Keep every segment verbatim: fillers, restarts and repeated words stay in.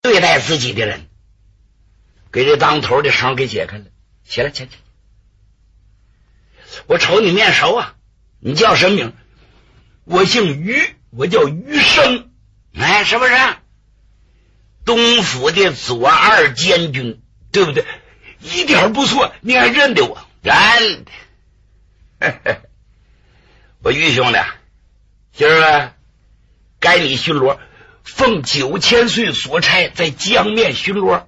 对待自己的人，给这当头的绳给解开了。起来，起来，我瞅你面熟啊，你叫什么名？我姓于，我叫于生。哎，是不是东府的左二监军，对不对？一点不错，你还认得我？认得。我于兄弟，今儿啊该你巡逻，奉九千岁所差，在江面巡逻。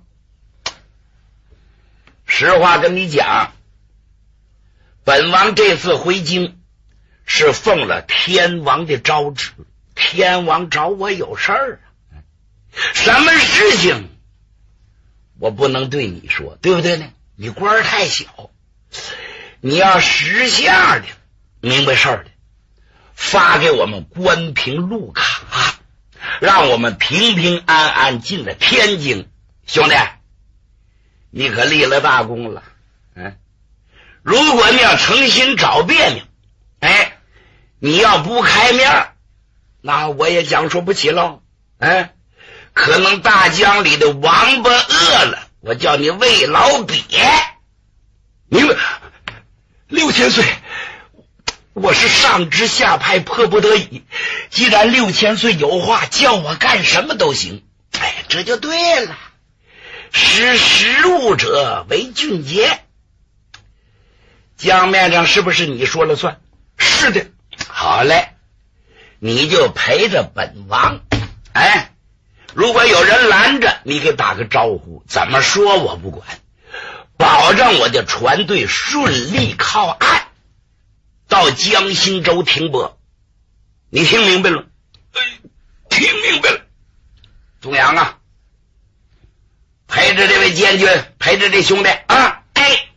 实话跟你讲，本王这次回京是奉了天王的诏旨，天王找我有事儿啊，什么事情我不能对你说，对不对呢？你官儿太小，你要识相的明白事儿的，发给我们关平路卡，让我们平平安安进了天津。兄弟，你可立了大功了。嗯，如果你要诚心找别扭，哎，你要不开面，那我也讲说不起喽。哎，可能大江里的王八饿了，我叫你喂老鳖。明白？六千岁，我是上知下派，迫不得已。既然六千岁有话，叫我干什么都行。哎，这就对了。识时务者为俊杰。江面上是不是你说了算？是的。好嘞，你就陪着本王。哎，如果有人拦着，你给打个招呼，怎么说我不管，保证我的船队顺利靠岸，到江心洲停泊。你听明白了？哎，听明白了。中阳啊，陪着这位监军，陪着这兄弟啊，哎，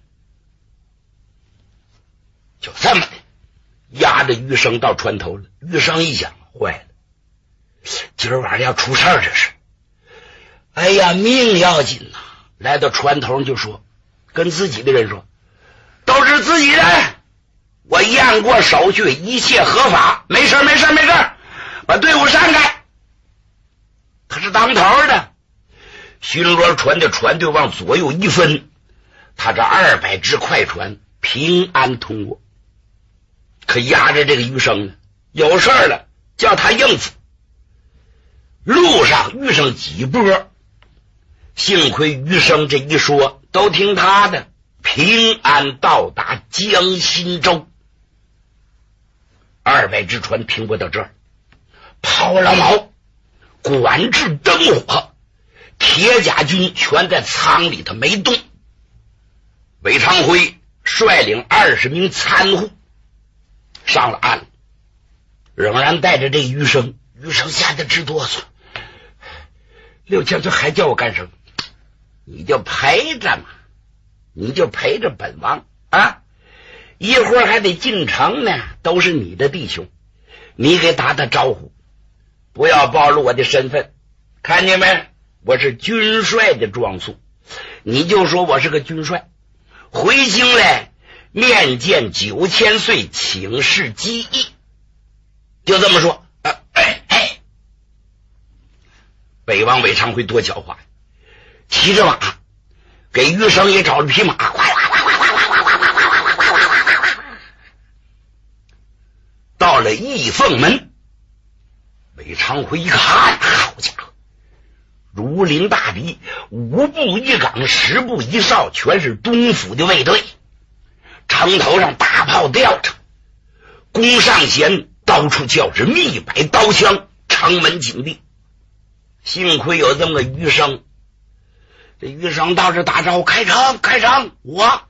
就这么的压着余生到船头了。余生一想，坏了，今儿晚上要出事儿，这是，哎呀，命要紧呐！来到船头就说，跟自己的人说，都是自己人，我验过手续，一切合法，没事没事没事，把队伍散开。他是当头的，巡逻船的船队往左右一分，他这二百只快船平安通过。可压着这个余生呢，有事了叫他应付。路上遇上几波，幸亏余生这一说都听他的，平安到达江心洲。二百只船停泊到这儿，抛了锚，管制灯火，铁甲军全在舱里头没动。韦昌辉率领二十名参户上了岸，仍然带着这余生。余生吓得直哆嗦，六千岁还叫我干什么？你就陪着嘛，你就陪着本王啊！一会儿还得进城呢，都是你的弟兄，你给打打招呼，不要暴露我的身份。看见没？我是军帅的装束，你就说我是个军帅。回京来面见九千岁，请示机意，就这么说。啊、哎哎，北王韦昌辉多狡猾，骑着马给余生也找了匹马，哗哗哗哗哗哗哗哗哗哗哗哗哗，到了义凤门。韦昌辉一看，好家伙，如临大敌，五步一岗，十步一哨，全是东府的卫队。城头上大炮吊着，弓上弦，到处叫着密摆刀枪，城门紧闭。幸亏有这么个余生，这余生到这打招呼，开城开城。我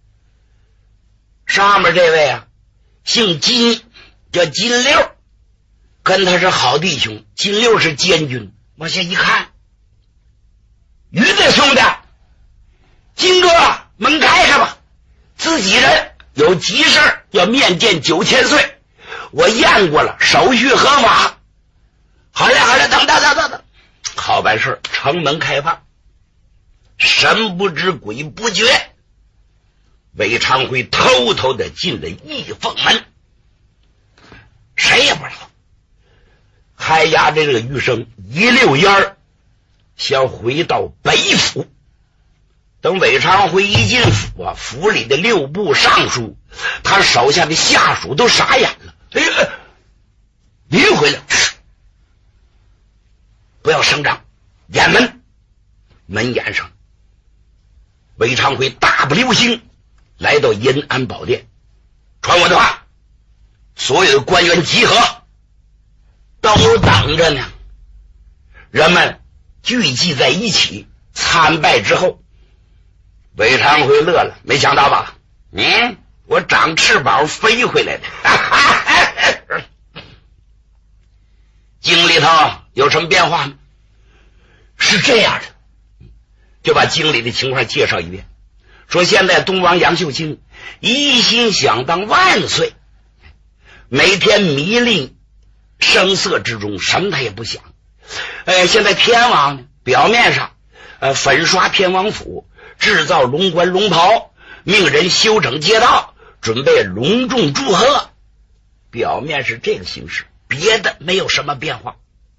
上面这位啊姓金，叫金六，跟他是好弟兄。金六是监军。往下一看，于子兄弟，金哥，门开开吧，自己人有急事要面见九千岁，我验过了，手续合法。好嘞好嘞，等等等等等，好办事，城门开放。神不知鬼不觉，韦昌辉偷偷的进了义凤门，谁也不知道。还压着这个余生一溜烟儿想回到北府。等韦昌辉一进府啊，府里的六部尚书，他手下的下属都傻眼了。哎呀，您回来，不要声张，掩门。门掩上，韦昌辉大步流星来到延安宝殿，传我的话，所有的官员集合，都等着呢。人们聚集在一起参拜之后，韦昌辉乐了，没想到吧？嗯，我长翅膀飞回来的。京里头有什么变化吗？是这样的，就把京里的情况介绍一遍，说现在东王杨秀清一心想当万岁，每天迷恋声色之中，什么他也不想。呃，现在天王呢，表面上呃粉刷天王府，制造龙冠龙袍，命人修整街道，准备隆重祝贺，表面是这个形式，别的没有什么变化。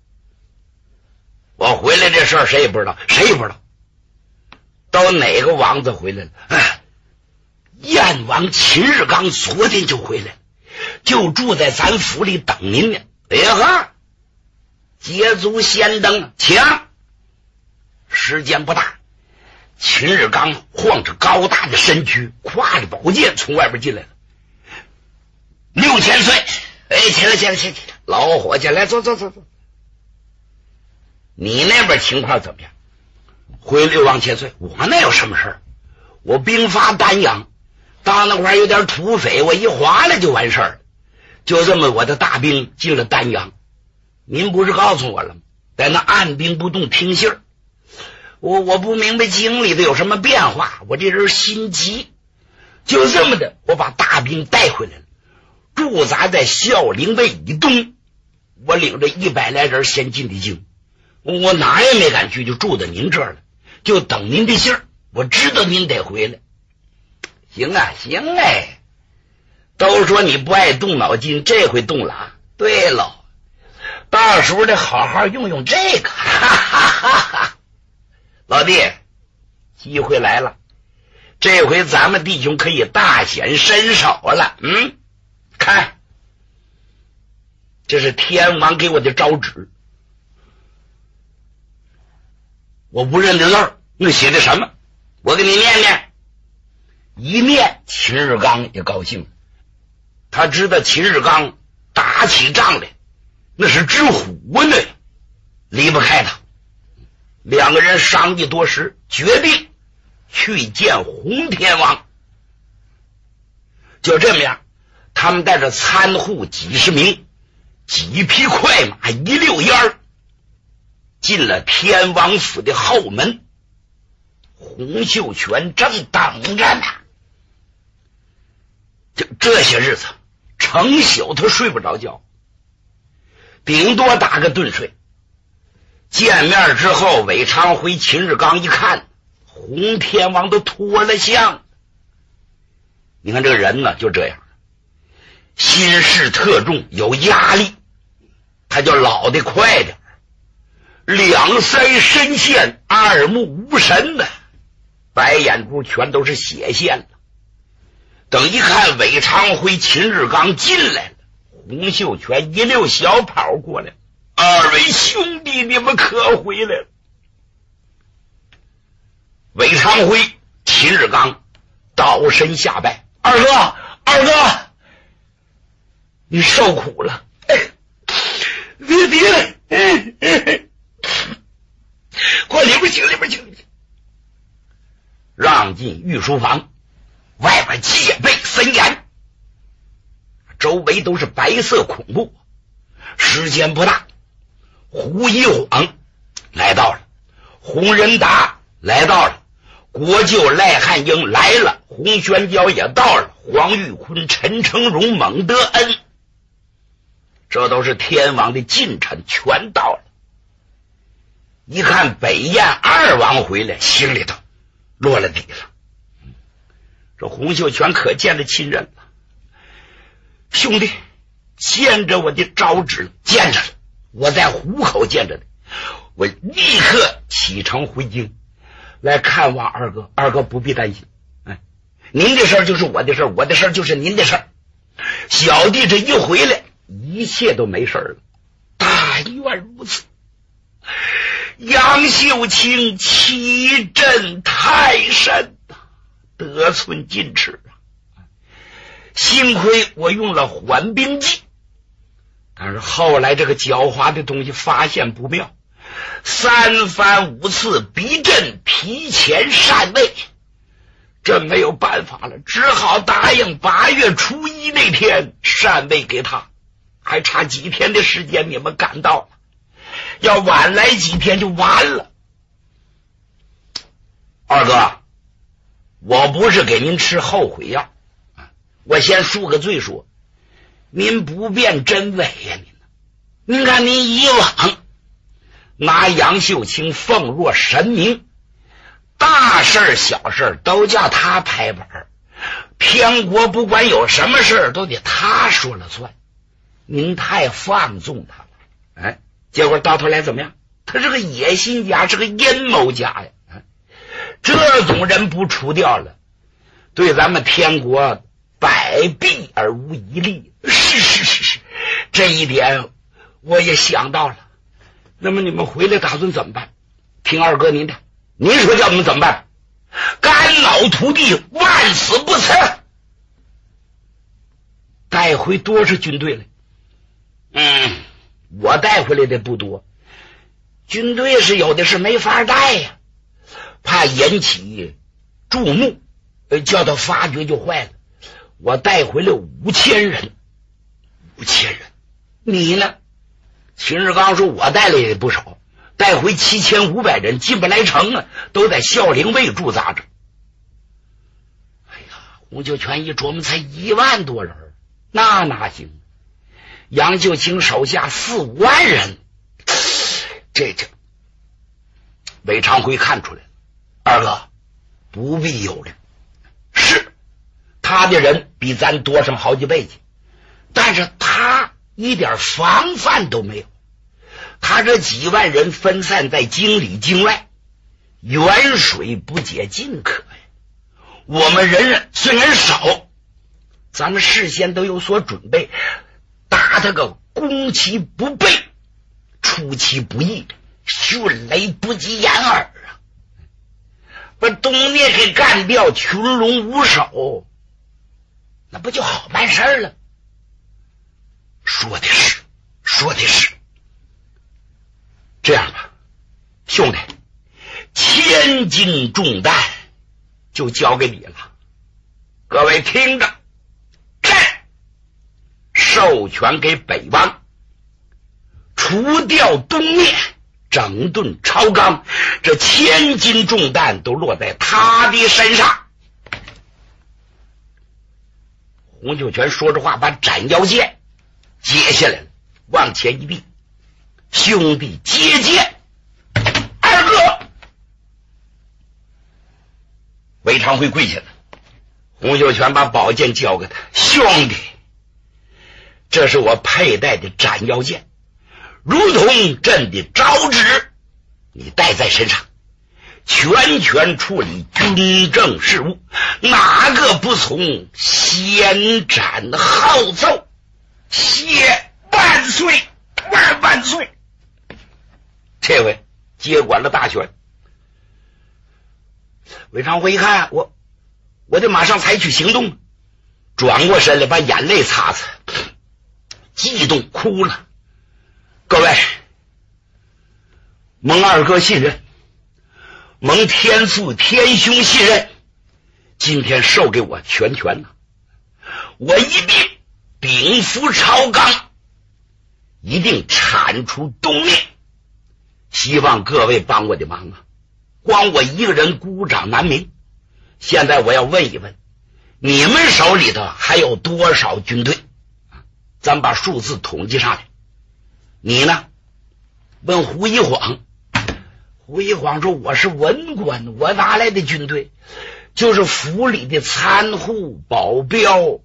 我回来这事儿谁也不知道，谁也不知道到哪个王子回来了。哎，燕王秦日刚昨天就回来了，就住在咱府里等您呢。哎呀哈，捷足先登，请。时间不大，秦日刚晃着高大的身躯，挎着宝剑从外边进来了。六千岁，哎，起来起来起来起来，老伙计，来坐坐坐坐。你那边情况怎么样？回六王千岁，我那有什么事儿？我兵发丹阳，到那块有点土匪，我一划了就完事儿了。就这么我的大兵进了丹阳，您不是告诉我了吗？在那按兵不动听信儿。我我不明白京里的有什么变化，我这人心急，就这么的，我把大兵带回来了，驻扎在孝陵卫以东。我领着一百来人先进的京，我哪也没敢去，就住在您这儿了，就等您的信儿。我知道您得回来。行啊，行哎，都说你不爱动脑筋，这回动了啊。对了，到时候得好好用用这个。哈哈哈哈。老弟，机会来了，这回咱们弟兄可以大显身手了。嗯，看，这是天王给我的诏旨，我不认得字儿，那写的什么？我给你念念。一念，秦日刚也高兴了，他知道秦日刚打起仗来那是只虎呢，离不开他。两个人商议多时，决定去见洪天王。就这么样，他们带着参户几十名，几匹快马，一溜烟儿进了天王府的后门。洪秀全正等着呢。就这些日子，成宿他睡不着觉，顶多打个盹睡。见面之后，韦昌辉、秦日刚一看，洪天王都脱了相。你看这个人呢，就这样，心事特重，有压力，他就老得快点，两腮深陷，二目无神的，白眼珠全都是血线了。等一看韦昌辉、秦日刚进来了，洪秀全一溜小跑过来，二位兄弟，你们可回来了。韦昌辉、秦日刚倒身下拜，二哥，二哥，你受苦了。别别，快里边请，里边请。让进御书房，外边戒备森严，周围都是白色恐怖。时间不大，胡一晃来到了，洪仁达来到了，国舅赖汉英来了，洪宣娇也到了，黄玉坤、陈成荣、蒙德恩，这都是天王的近臣，全到了。一看北燕二王回来，心里头落了底了。这洪秀全可见着亲人了。兄弟，见着我的招旨，见着了，我在虎口见着的。 我立刻启程回京来看望二哥。二哥不必担心，哎，您的事儿就是我的事儿，我的事儿就是您的事儿。小弟这一回来，一切都没事了。但愿如此。杨秀清欺朕太甚呐，得寸进尺啊！幸亏我用了缓兵计，但是后来这个狡猾的东西发现不妙，三番五次逼朕提前禅位，朕没有办法了，只好答应八月初一那天禅位给他。还差几天的时间，你们赶到了，要晚来几天就完了。二哥，我不是给您吃后悔药，我先恕个罪说，您不辨真伪呀、啊！您，您看您以往拿杨秀清奉若神明，大事小事都叫他拍板，偏国不管有什么事都得他说了算。您太放纵他了，哎，结果到头来怎么样？他是个野心家，是个阴谋家呀！哎，这种人不除掉了，对咱们天国百弊而无一利。是是是是，这一点我也想到了。那么你们回来打算怎么办？听二哥您的，您说叫我们怎么办？肝脑涂地，万死不辞。带回多少军队来？嗯，我带回来的不多，军队是有的是没法带呀，怕引起注目，叫他发觉就坏了。我带回来五千人，五千人。你呢？秦日刚说我带来也不少，带回七千五百人，进不来城啊，都在孝陵卫驻扎着。哎呀，洪秀全一琢磨，才一万多人，那哪行？杨秀清手下四五万人，这这韦长辉看出来了。二哥不必忧虑，是他的人比咱多上好几倍去，但是他一点防范都没有。他这几万人分散在京里京外，远水不解近渴呀。我们人虽然少，咱们事先都有所准备，打他个攻其不备，出其不意，迅雷不及掩耳啊！把东聂给干掉，群龙无首，那不就好办事了？说的是，说的是。这样吧，兄弟，千斤重担就交给你了。各位听着，朕授权给北王，除掉东聂，整顿朝纲，这千斤重担都落在他的身上。洪秀全说着话，把斩腰剑接下来了，往前一递，兄弟接剑。二哥，韦长辉跪下了，洪秀全把宝剑交给他，兄弟，这是我佩戴的斩腰剑，如同朕的诏旨，你带在身上，全权处理军政事务，哪个不从，先斩后奏。谢万岁，万万岁！这位接管了大权。韦长辉一看，我我得马上采取行动，转过身来把眼泪擦擦，激动哭了。各位，蒙二哥信任，蒙天父天兄信任，今天授给我全权了，我一定禀赋朝纲，一定铲除东聂，希望各位帮我的忙啊！光我一个人孤掌难鸣。现在我要问一问，你们手里头还有多少军队？咱把数字统计上来。你呢？问胡一晃。胡一晃说我是文官，我哪来的军队？就是府里的参户保镖，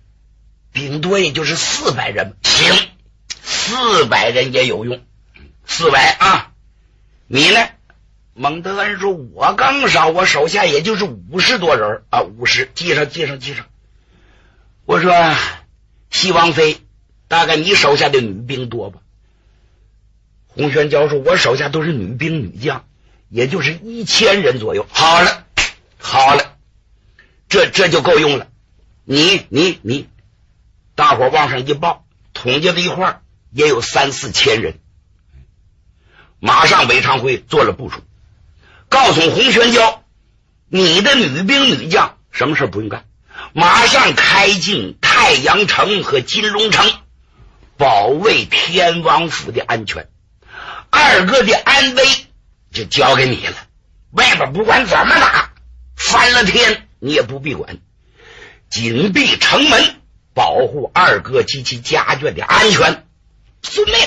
顶多也就是四百人。行，四百人也有用， 四百啊。你呢？蒙德恩说：“我更少，我手下也就是五十多人啊，五十，记上，记上，记上。”我说：“西王妃，大概你手下的女兵多吧？”洪玄蛟说：“我手下都是女兵女将，也就是一千人左右。”好了，好了，这这就够用了。你你你，大伙往上一报，统计在一块儿也有三四千人。马上韦昌辉做了部署。告诉洪玄蛟，你的女兵女将什么事不用干，马上开进太阳城和金龙城，保卫天王府的安全。二哥的安危就交给你了，外边不管怎么打，翻了天你也不必管，紧闭城门，保护二哥及其家眷的安全。遵命。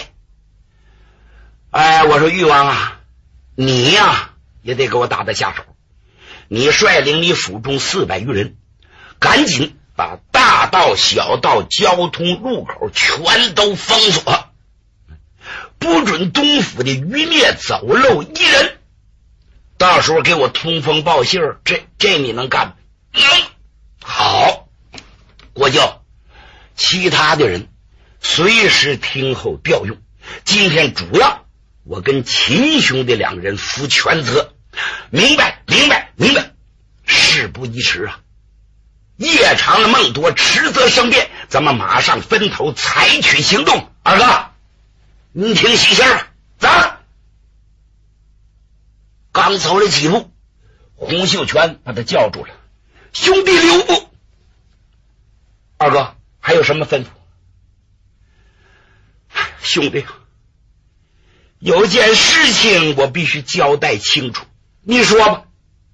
哎，我说誉王啊，你呀、啊也得给我打得下手，你率领你府中四百余人，赶紧把大道小道交通路口全都封锁，不准东府的余孽走漏一人。到时候给我通风报信，这这你能干吗？嗯，好。国教其他的人随时听候调用，今天主要我跟秦兄的两人负全责。明白明白明白，事不宜迟啊！夜长梦多，迟则生变，咱们马上分头采取行动。二哥，你听喜信了，走。刚走了几步，洪秀全把他叫住了：“兄弟留步。”二哥还有什么吩咐？兄弟，有件事情我必须交代清楚，你说吧。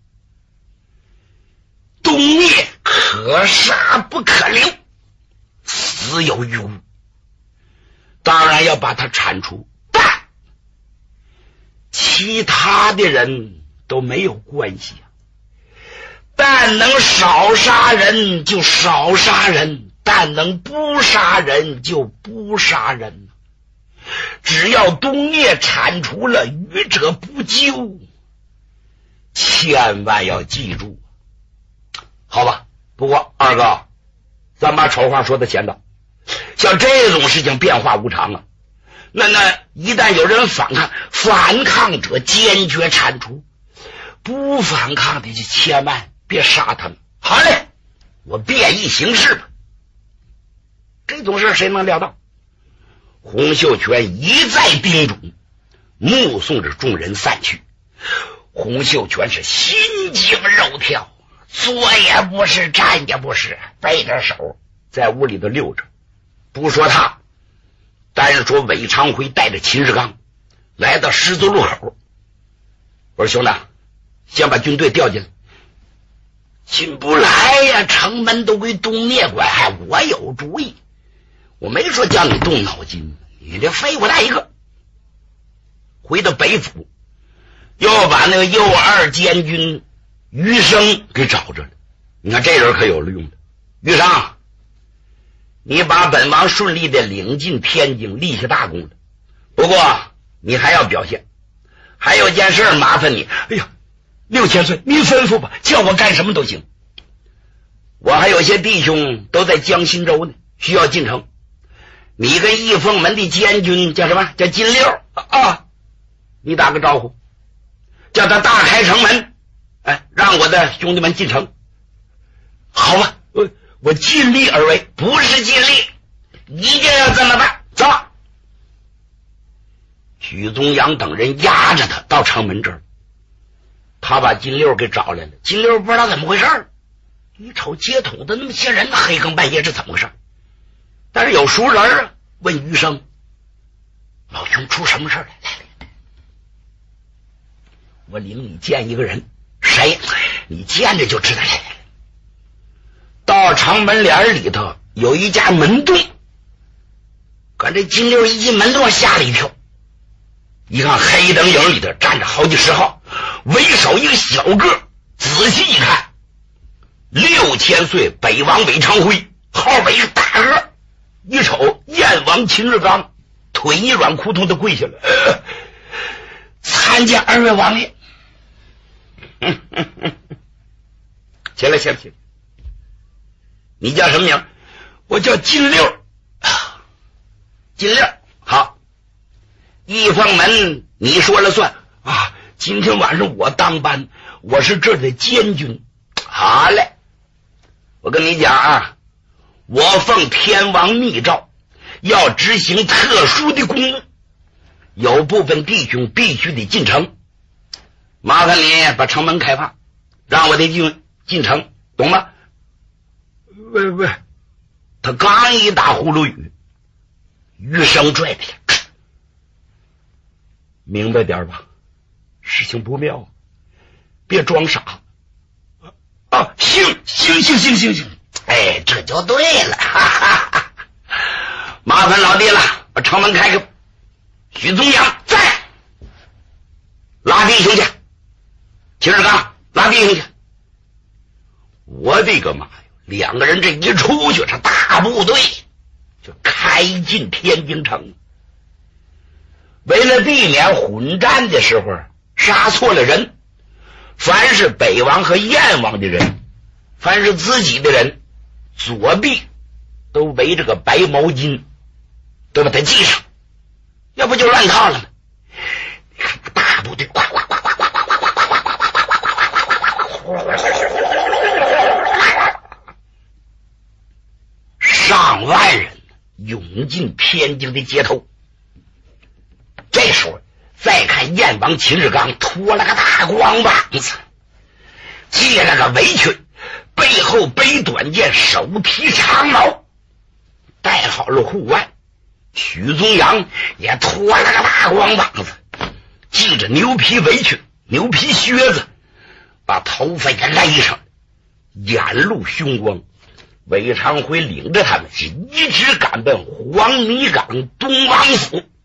东聂可杀不可留，死有余辜，当然要把他铲除，但其他的人都没有关系啊。但能少杀人就少杀人，但能不杀人就不杀人。只要东聂铲除了，愚者不救，千万要记住。好吧，不过二哥，咱把丑话说到前头，像这种事情变化无常啊，那那一旦有人反抗，反抗者坚决铲除，不反抗的就千万别杀他们。好嘞，我便意行事吧。这种事谁能料到？洪秀全一再叮嘱，目送着众人散去。洪秀全是心惊肉跳，坐也不是，站也不是，背着手在屋里头溜着。不说他，单说韦昌辉带着秦世刚来到十字路口。我说兄弟，先把军队调进来。进不来呀，城门都归东聂管，还我有主意。我没说叫你动脑筋，你这废物大一个。回到北府，又把那个右二监军余生给找着了。你看这人可有用的。余生，你把本王顺利的领进天津，立下大功了。不过你还要表现，还有件事麻烦你。哎呀，六千岁，您吩咐吧，叫我干什么都行。我还有些弟兄都在江心州呢，需要进城。你跟义凤门的监军叫什么？叫金六啊，你打个招呼，叫他大开城门，哎，让我的兄弟们进城。好吧，我我尽力而为，不是尽力，一定要这么办。走。许宗阳等人压着他到城门这儿，他把金六给找来了。金六不知道怎么回事，一瞅接统的那么些人，黑更半夜这怎么回事？但是有熟人啊，问余生：“老兄出什么事来？来来，我领你见一个人。谁？你见着就知道。来来来，到城门帘里头有一家门洞，可这金六一进门洞吓了一跳，一看黑灯影里头站着好几十号，为首一个小个，仔细一看，六千岁北王韦昌辉，后边一个大个，一瞅燕王秦日刚，腿一软，扑通的跪下了。 参见二位王爷。起来起来起来，你叫什么名？我叫金六。金六，好，一方门你说了算啊！今天晚上我当班，我是这儿的监军。好嘞，我跟你讲啊，我奉天王密诏，要执行特殊的公务，有部分弟兄必须得进城，麻烦你把城门开放，让我的军进城，懂吗？喂喂，他刚一打呼噜雨，余生拽的了，明白点吧，事情不妙，别装傻啊！行行行行行行，哎，这就对了，哈哈哈！麻烦老弟了，把城门开开。许宗阳在，拉弟兄去，秦志刚拉弟兄去。我的个妈呀！两个人这一出去，这大部队就开进天津城。为了避免混战的时候杀错了人，凡是北王和燕王的人，凡是自己的人，左臂都围着个白毛巾，都把它系上，要不就乱套了。你看大部队呱呱呱呱呱呱呱呱呱呱呱呱呱呱呱呱，上万人涌进天津的街头。这时候再看燕王秦志刚脱了个大光膀子，系了个围裙，背后背短剑，手提长矛，戴好了护腕。许宗阳也脱了个大光膀子，系着牛皮围裙、牛皮靴子，把头发也勒上，眼露凶光。韦长辉领着他们一直赶奔黄泥岗东王府。